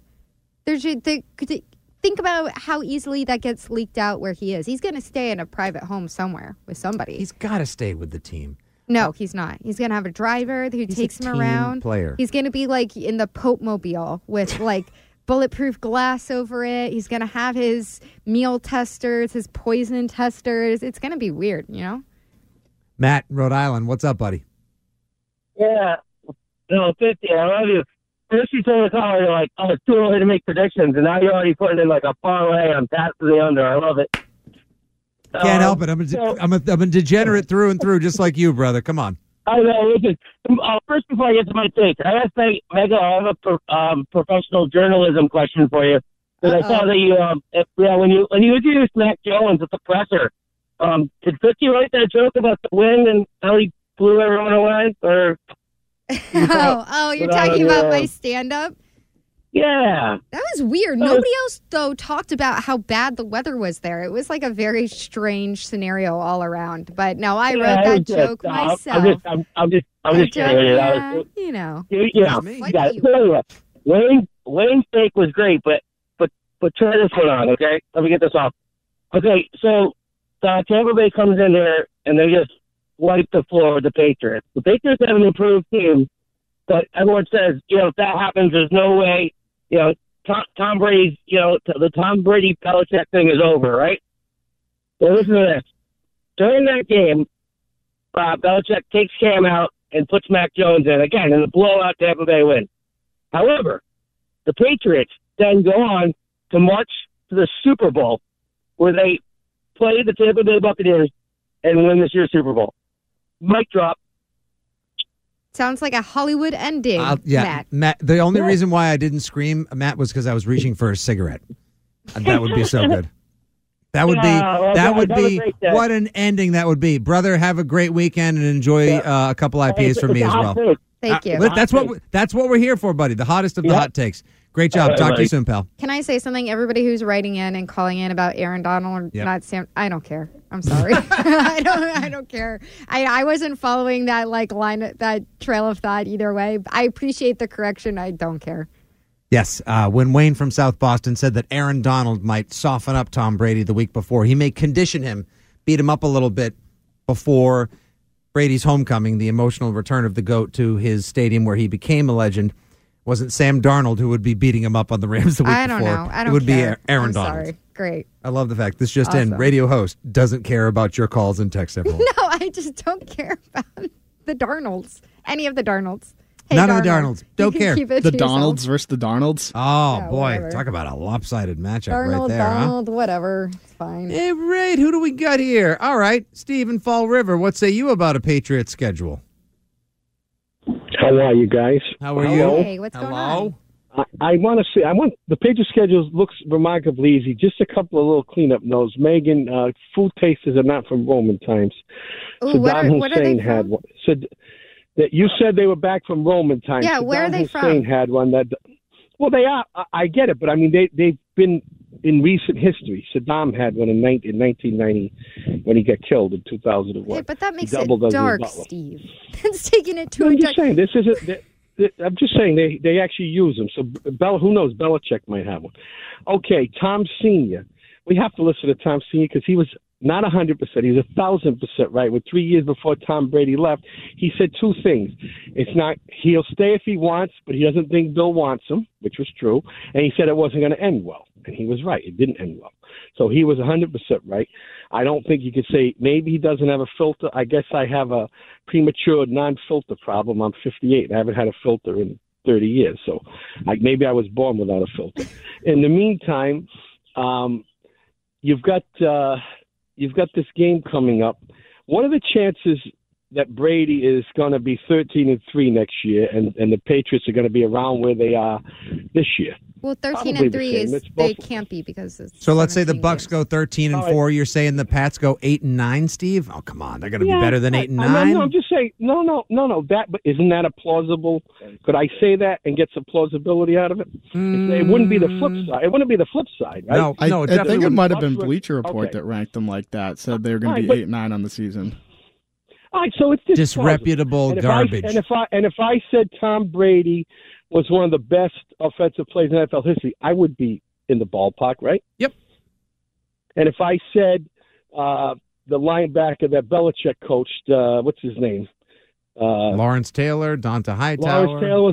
Think about how easily that gets leaked out where he is. He's going to stay in a private home somewhere with somebody. He's got to stay with the team. No, he's not. He's going to have a driver who takes him around. Player. He's going to be like in the Pope Mobile with like bulletproof glass over it. He's going to have his meal testers, his poison testers. It's going to be weird, you know? Matt, Rhode Island, what's up, buddy? Yeah. No, 50, I love you. First you told the caller, you're like, oh, it's too early to make predictions, and now you're already putting in like a parlay on Pats to the under. I love it. Can't help it. I'm a degenerate through and through, just like you, brother. Come on. I know. Listen, first, before I get to my take, I have to say, Mega, I have a professional journalism question for you. Because I saw that you, when you introduced Mac Jones at the presser, did Fitzy write that joke about the wind and how he blew everyone away? Or you're talking about my stand-up? Yeah. That was weird. Nobody else, though, talked about how bad the weather was there. It was like a very strange scenario all around. But no, I wrote that joke myself. I'm just kidding. You know. You got it. Wayne's take was great, but try this one on, okay? Let me get this off. Okay, so Tampa Bay comes in there, and they just wipe the floor with the Patriots. The Patriots have an improved team, but everyone says, if that happens, there's no way, Tom Brady's, the Tom Brady-Belichick thing is over, right? Well, listen to this. During that game, Belichick takes Cam out and puts Mac Jones in, again, in the blowout Tampa Bay win. However, the Patriots then go on to march to the Super Bowl, where they play the Tampa Bay Buccaneers and win this year's Super Bowl. Mic drop. Sounds like a Hollywood ending, Matt. The only reason why I didn't scream, Matt, was because I was reaching for a cigarette. That would be so good. That would be what an ending that would be. Brother, have a great weekend and enjoy a couple IPAs from me as well. Thank you. That's what we're here for, buddy. The hottest of the hot takes. Great job. Talk to you soon, pal. Can I say something? Everybody who's writing in and calling in about Aaron Donald or not Sam, I don't care. I'm sorry. I don't care. I wasn't following that that trail of thought either way. I appreciate the correction. I don't care. Yes, when Wayne from South Boston said that Aaron Donald might soften up Tom Brady the week before, he may condition him, beat him up a little bit before Brady's homecoming, the emotional return of the GOAT to his stadium where he became a legend. Wasn't Sam Darnold who would be beating him up on the Rams the week before. I don't know. It would be Aaron Donald. Sorry. Great. I love the fact this just in. Radio host doesn't care about your calls and texts everyone. No, I just don't care about the Darnolds. Any of the Darnolds. Hey, none of the Darnolds. Don't care. The Donalds versus the Darnolds. Oh, yeah, boy. Whatever. Talk about a lopsided matchup right there. Donald, whatever. It's fine. Hey, right. Who do we got here? All right. Steve in Fall River. What say you about a Patriots schedule? How are you guys? How are you? Hey, what's going on? I want the Patriots schedule looks remarkably easy. Just a couple of little cleanup notes. Megan, food tasters are not from Roman times. Ooh, Saddam Hussein had one. That you said they were back from Roman times. Yeah, where are they Hussein from? Had one that. Well, they are. I get it, but I mean they've been in recent history. Saddam had one in 1990 when he got killed in 2001. Hey, but that makes it dark, Steve. It's taking it to a dark. Saying this isn't. I'm just saying they actually use them. So who knows? Belichick might have one. Okay, Tom Senior. We have to listen to Tom Senior because he was not 100%. He was 1,000% right. With 3 years before Tom Brady left, he said two things. It's not he'll stay if he wants, but he doesn't think Bill wants him, which was true. And he said it wasn't going to end well, and he was right. It didn't end well. So he was 100% right. I don't think you could say maybe he doesn't have a filter. I guess I have a premature non-filter problem. I'm 58 and I haven't had a filter in 30 years. So maybe I was born without a filter. In the meantime, you've got this game coming up. What are the chances that Brady is going to be 13-3 next year and the Patriots are going to be around where they are this year? Well, 13 Probably and the 3 same. is It's they both- can't be because it's So let's say the 17 Bucks games. go 13 and 4. You're saying the Pats go 8 and 9, Steve? Oh, come on. They're going to be better than 8 and 9. No, I'm just saying. No. That, but isn't that a plausible? Could I say that and get some plausibility out of it? It wouldn't be the flip side. It wouldn't be the flip side, right? No, I definitely think it wouldn't. might have been Bucks were- Bleacher Report okay. that ranked them like that. Said they were going to be All right, 8-9 on the season. All right, so it's just Disreputable plausible. garbage. And if I said Tom Brady was one of the best offensive players in NFL history, I would be in the ballpark, right? Yep. And if I said the linebacker that Belichick coached, what's his name? Lawrence Taylor, Donta Hightower.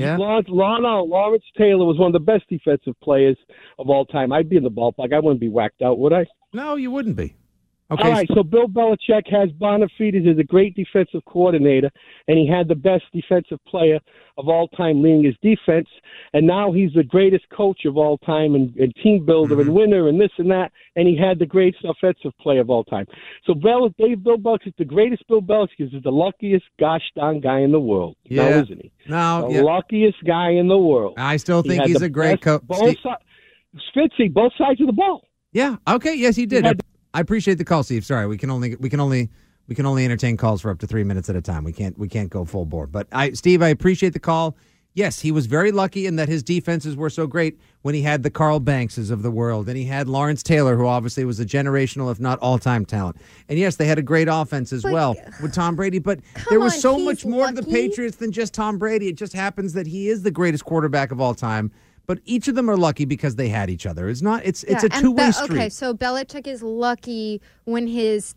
Lawrence Taylor was one of the best defensive players of all time. I'd be in the ballpark. I wouldn't be whacked out, would I? No, you wouldn't be. Okay. All right, so Bill Belichick has Bonafides as a great defensive coordinator, and he had the best defensive player of all time leading his defense, and now he's the greatest coach of all time and team builder and winner and this and that, and he had the greatest offensive player of all time. So Bill Belichick, the greatest Bill Belichick is the luckiest gosh darn guy in the world. Yeah. Now, isn't he? No, the luckiest guy in the world. I still think He had he's the a great best- coach. Fitzy, both sides of the ball. Yeah. Okay. Yes, he did. He had- I appreciate the call, Steve. Sorry, we can only entertain calls for up to 3 minutes at a time. We can't go full board. But Steve, I appreciate the call. Yes, he was very lucky in that his defenses were so great when he had the Carl Bankses of the world, and he had Lawrence Taylor, who obviously was a generational, if not all-time talent. And yes, they had a great offense as well with Tom Brady. But there was so much more to the Patriots than just Tom Brady. It just happens that he is the greatest quarterback of all time. But each of them are lucky because they had each other. It's not. It's a two-way street. Okay, so Belichick is lucky when his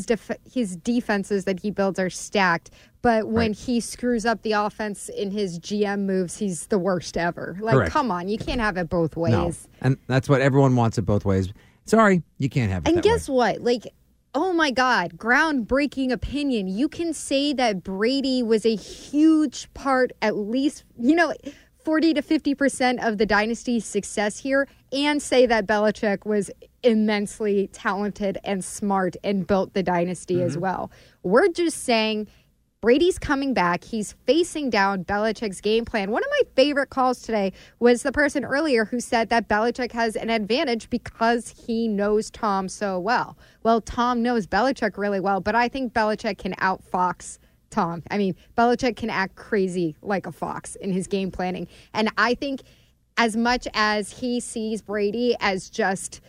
defenses that he builds are stacked, but when he screws up the offense in his GM moves, he's the worst ever. Like, Correct. come on, you can't have it both ways. No, and that's what everyone wants it both ways. Sorry, you can't have it. And that guess way. what? Like, oh my God, groundbreaking opinion. You can say that Brady was a huge part, at least, 40 to 50% of the dynasty's success here, and say that Belichick was immensely talented and smart and built the dynasty as well. We're just saying Brady's coming back. He's facing down Belichick's game plan. One of my favorite calls today was the person earlier who said that Belichick has an advantage because he knows Tom so well. Well, Tom knows Belichick really well, but I think Belichick can outfox Tom. I mean, Belichick can act crazy like a fox in his game planning. And I think as much as he sees Brady as just,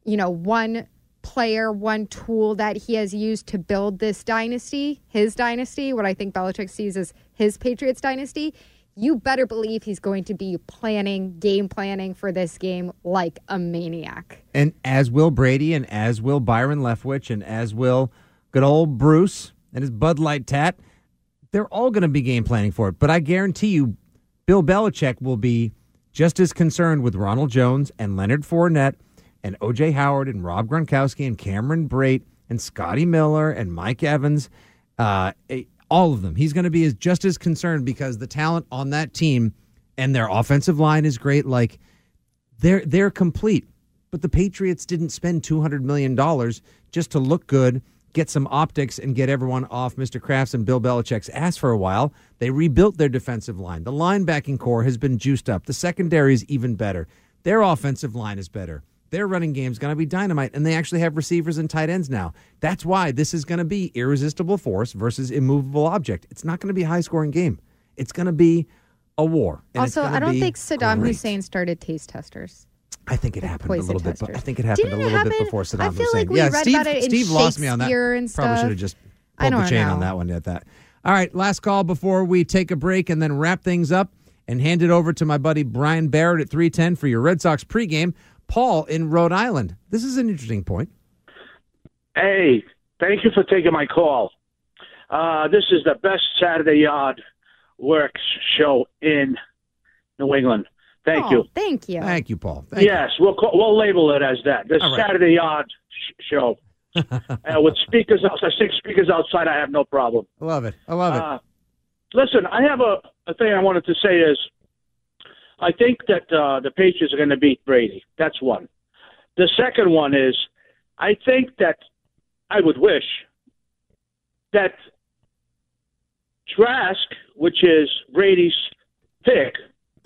one player, one tool that he has used to build this dynasty, his dynasty, what I think Belichick sees as his Patriots dynasty, you better believe he's going to be game planning for this game like a maniac. And as will Brady, and as will Byron Leftwich, and as will good old Bruce and his Bud Light tat. They're all going to be game planning for it. But I guarantee you, Bill Belichick will be just as concerned with Ronald Jones and Leonard Fournette and O.J. Howard and Rob Gronkowski and Cameron Brate and Scotty Miller and Mike Evans, all of them. He's going to be just as concerned because the talent on that team and their offensive line is great. Like, they're complete. But the Patriots didn't spend $200 million just to look good, get some optics, and get everyone off Mr. Kraft's and Bill Belichick's ass for a while. They rebuilt their defensive line. The linebacking core has been juiced up. The secondary is even better. Their offensive line is better. Their running game is going to be dynamite, and they actually have receivers and tight ends now. That's why this is going to be irresistible force versus immovable object. It's not going to be a high-scoring game. It's going to be a war. Also, I don't think Saddam Hussein started taste testers. I think it happened a little bit. testers. I think it happened a little bit before Saddam I feel Hussein. like we read about it in Steve lost me on that. Shakespeare and Probably stuff. should have just I pulled the don't chain know. on that one at that. All right, last call before we take a break and then wrap things up and hand it over to my buddy Brian Barrett at 3:10 for your Red Sox pregame. Paul in Rhode Island. This is an interesting point. Hey, thank you for taking my call. This is the best Saturday Yard Works show in New England. Thank you. Thank you. Thank you, Paul. Yes, we'll label it as that. This All right. Saturday Yard show. With speakers outside, 6 speakers outside, I have no problem. I love it. I love it. Listen, I have a thing I wanted to say is I think that the Patriots are going to beat Brady. That's one. The second one is I think that I would wish that Trask, which is Brady's pick,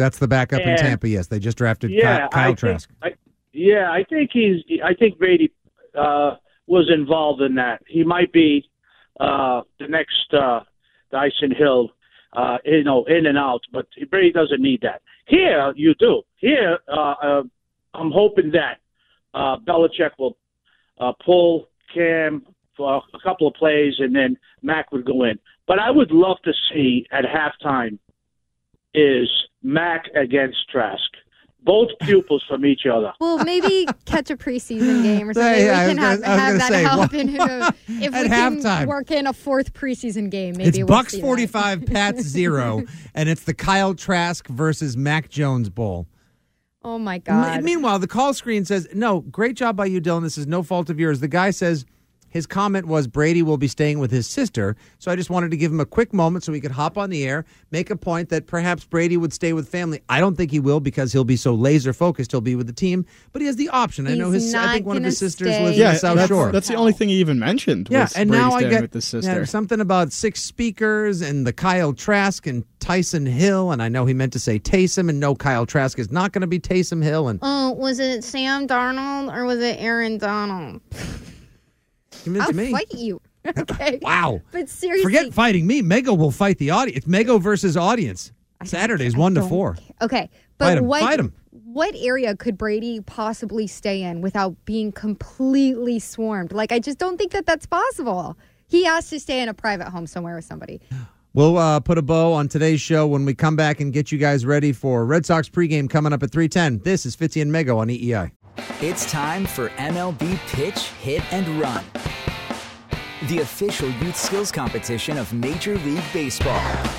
That's the backup in And- Tampa. Yes, they just drafted Yeah, Kyle Trask. I think Brady was involved in that. He might be the next Dyson Hill, in and out, but Brady doesn't need that. Here, you do. Here, I'm hoping that Belichick will pull Cam for a couple of plays, and then Mac would go in. But I would love to see at halftime is Mac against Trask. Both pupils from each other. Well, maybe catch a preseason game or something. Yeah, we can have that help. And if At we can halftime. work in a fourth preseason game, maybe It's we'll Bucks see that. 45, Pats 0, and it's the Kyle Trask versus Mac Jones Bowl. Oh, my God. Meanwhile, the call screen says, no, great job by you, Dylan. This is no fault of yours. The guy says his comment was Brady will be staying with his sister. So I just wanted to give him a quick moment so he could hop on the air, make a point that perhaps Brady would stay with family. I don't think he will because he'll be so laser focused. He'll be with the team, but he has the option. I know I think one of his sisters lives in the South Shore. That's the only thing he even mentioned. Yeah, Was and Brady now I staying get with his sister. something about 6 speakers and the Kyle Trask and Tyson Hill, and I know he meant to say Taysom, and no, Kyle Trask is not going to be Taysom Hill. And Oh, was it Sam Darnold or was it Aaron Donald? convince I'll me. fight you. Okay. Wow. But seriously. Forget fighting me. Mego will fight the audience. It's Mego versus audience. Saturdays 1 to 4. Okay. Fight But him. Fight him. what area could Brady possibly stay in without being completely swarmed? Like, I just don't think that that's possible. He has to stay in a private home somewhere with somebody. We'll put a bow on today's show when we come back and get you guys ready for Red Sox pregame coming up at 3:10. This is Fitzy and Mego on EEI. It's time for MLB Pitch, Hit, and Run, the official youth skills competition of Major League Baseball.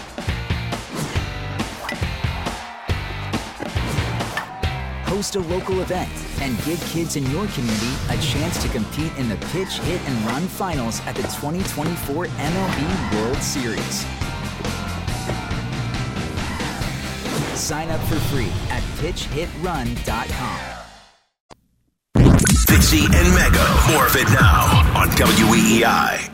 Host a local event and give kids in your community a chance to compete in the Pitch, Hit, and Run finals at the 2024 MLB World Series. Sign up for free at pitchhitrun.com. Fitzy and Mego. More of it now on WEEI.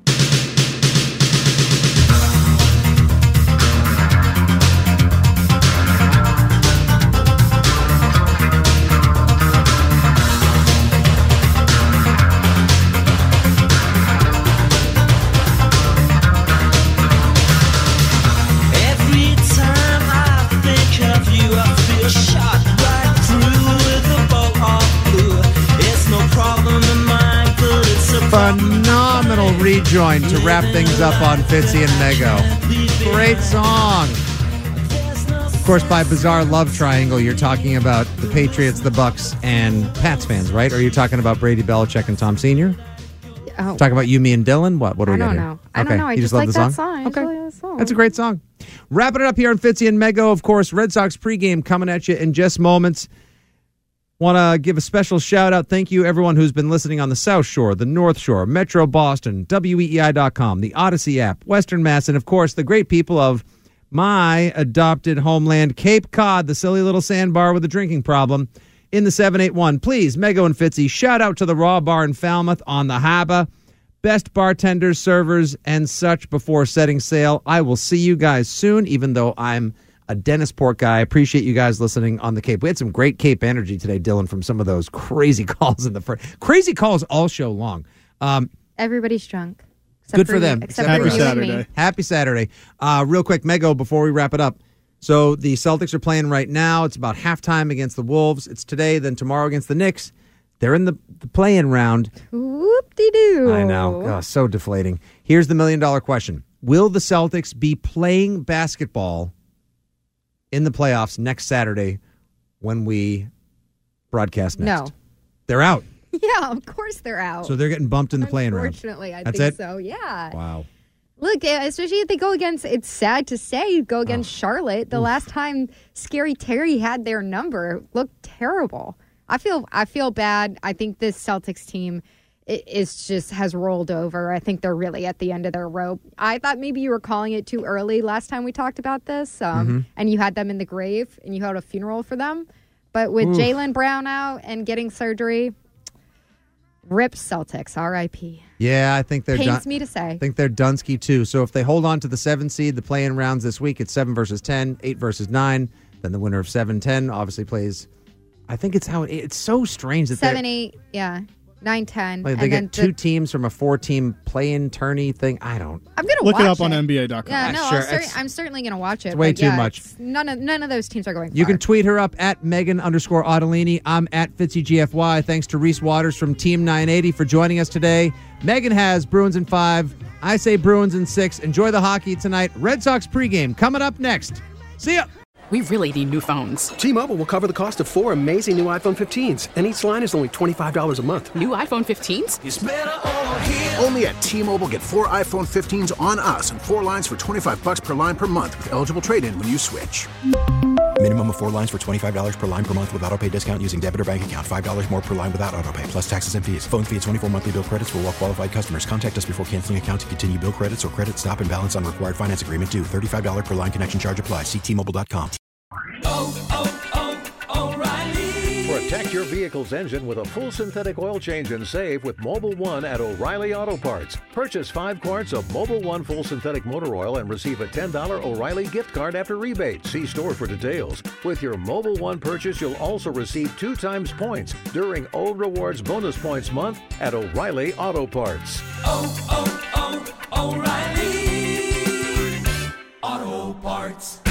Every time I think of you, I feel shot right through with a bolt of blue. It's no problem of mine, but it's a Phenomenal rejoin to wrap things up on Fitzy and Mego. Great song. Of course, by Bizarre Love Triangle, you're talking about the Patriots, the Bucks, and Pats fans, right? Or are you talking about Brady, Belichick, and Tom Sr.? Oh. Talking about you, me, and Dylan? What do we I got don't here? know. I don't know. I you just love like the that song? song. I just like that song. That's a great song. Wrapping it up here on Fitzy and Mego. Of course, Red Sox pregame coming at you in just moments. Want to give a special shout out. Thank you, everyone who's been listening on the South Shore, the North Shore, Metro Boston, WEEI.com, the Odyssey app, Western Mass, and of course, the great people of my adopted homeland, Cape Cod, the silly little sandbar with a drinking problem in the 781. Please, Mego and Fitzy, shout out to the Raw Bar in Falmouth on the Haba. Best bartenders, servers, and such before setting sail. I will see you guys soon, even though I'm a Dennisport guy. I appreciate you guys listening on the Cape. We had some great Cape energy today, Dylan, from some of those crazy calls in the first. Crazy calls all show long. Everybody's drunk. Except Good for them. Except Happy for you and me. Happy Saturday. Real quick, Mego, before we wrap it up. So the Celtics are playing right now. It's about halftime against the Wolves. It's today, then tomorrow against the Knicks. They're in the play-in round. Whoop-de-doo. I know. Oh, so deflating. Here's the million-dollar question. Will the Celtics be playing basketball in the playoffs next Saturday when we broadcast next? No. They're out. Yeah, of course they're out. So they're getting bumped in the play-in round. Unfortunately, I That's think it? so. Yeah. Wow. Look, especially if they go against, it's sad to say, go against Charlotte. The last time Scary Terry had their number, looked terrible. I feel bad. I think this Celtics team has rolled over. I think they're really at the end of their rope. I thought maybe you were calling it too early last time we talked about this, and you had them in the grave and you had a funeral for them. But with Oof. Jaylen Brown out and getting surgery, rip Celtics, R.I.P. Yeah, I think they're Pains done. me to say. I think they're Dunsky too. So if they hold on to the 7 seed, the play-in rounds this week, it's 7 versus 10, 8 versus 9. Then the winner of 7-10 obviously plays. I think it's how it's so strange that 7-8, yeah. 9-10. Like they get two teams from a 4-team play-in tourney thing. I'm gonna look watch it up on NBA.com. Yeah, no, Sure, I'm certainly gonna watch it. it's way but too yeah, much. None of those teams are going. You far. can tweet her up at Megan_Ottolini. I'm at FitzyGFY. Thanks to Reese Waters from Team 980 for joining us today. Megan has Bruins in 5. I say Bruins in 6. Enjoy the hockey tonight. Red Sox pregame coming up next. See ya. We really need new phones. T-Mobile will cover the cost of 4 amazing new iPhone 15s, and each line is only $25 a month. New iPhone 15s? It's better over here. Only at T-Mobile, get 4 iPhone 15s on us and 4 lines for $25 per line per month with eligible trade-in when you switch. Minimum of 4 lines for $25 per line per month with autopay discount using debit or bank account. $5 more per line without autopay, plus taxes and fees. Phone fee at 24 monthly bill credits for well-qualified customers. Contact us before canceling account to continue bill credits or credit stop and balance on required finance agreement due. $35 per line connection charge applies. See T-Mobile.com. Protect your vehicle's engine with a full synthetic oil change and save with Mobil 1 at O'Reilly Auto Parts. Purchase 5 quarts of Mobil 1 full synthetic motor oil and receive a $10 O'Reilly gift card after rebate. See store for details. With your Mobil 1 purchase, you'll also receive 2 times points during O Rewards Bonus Points Month at O'Reilly Auto Parts. O'Reilly Auto Parts.